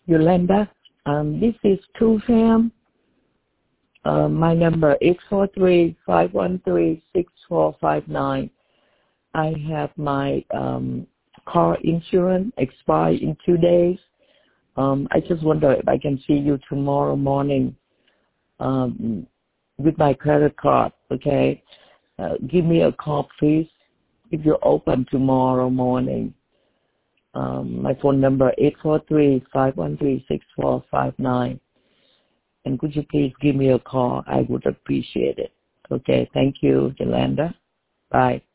Yolanda. This is True Fam. My number is 843-513-6459. I have my car insurance expire in 2 days. I just wonder if I can see you tomorrow morning with my credit card, okay? Give me a call, please, if you're open tomorrow morning. My phone number 843-513-6459. And could you please give me a call? I would appreciate it. Okay, thank you, Yolanda. Bye.